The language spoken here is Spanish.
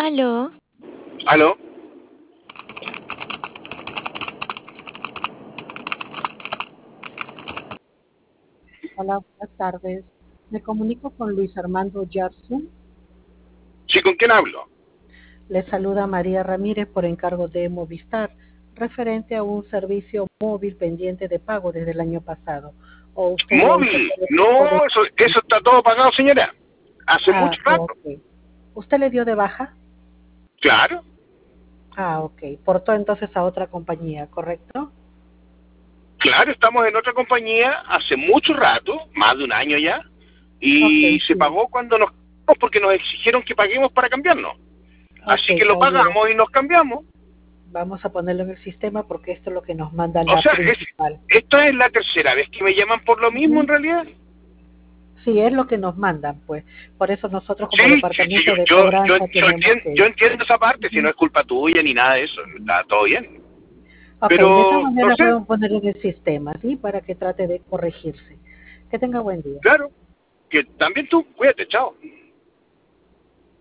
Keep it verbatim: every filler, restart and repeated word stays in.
Aló. ¿Aló? Hola, buenas tardes. Me comunico con Luis Armando Yarsun. Sí, ¿con quién hablo? Le saluda María Ramírez por encargo de Movistar, referente a un servicio móvil pendiente de pago desde el año pasado. ¿O usted ya hizo ¿Móvil? todo el tipo de... No, eso, eso está todo pagado, señora. Hace Ah, mucho rato. ok. ¿Usted le dio de baja? Claro, Ah, ok. Portó entonces a otra compañía, ¿correcto? claro, estamos en otra compañía hace mucho rato, más de un año ya, Ok, y se sí. pagó cuando nos porque nos exigieron que paguemos para cambiarnos. Ok, Así que lo caballero. pagamos y nos cambiamos. Vamos a ponerlo en el sistema porque esto es lo que nos manda O la sea, es, principal. esto es la tercera vez que me llaman por lo mismo en Ujú. realidad. Sí, es lo que nos mandan, pues. Por eso nosotros como Sí, sí, sí, yo, departamento de yo, yo, cobranza yo tenemos entiendo, yo que... entiendo esa parte, si no Ujú. es culpa tuya ni nada de eso, está todo bien. Ok, de todas Pero, no maneras sé, voy a poner en el sistema, ¿sí? Para que trate de corregirse. Que tenga buen día. claro, que también tú, cuídate, chao.